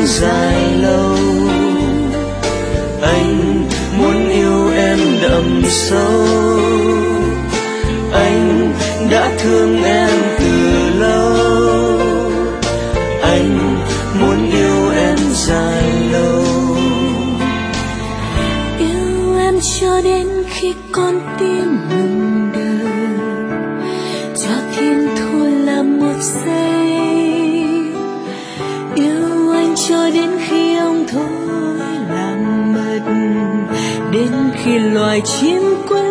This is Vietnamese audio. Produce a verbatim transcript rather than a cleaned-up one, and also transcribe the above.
dài lâu. Anh muốn yêu em đậm sâu, anh đã thương em từ lâu. Anh muốn yêu em dài lâu, yêu em cho đến khi con tim ngừng đập, cho thiên thu là một giây. Yêu anh cho đến khi ông thôi làm mất, đến khi loài chim quên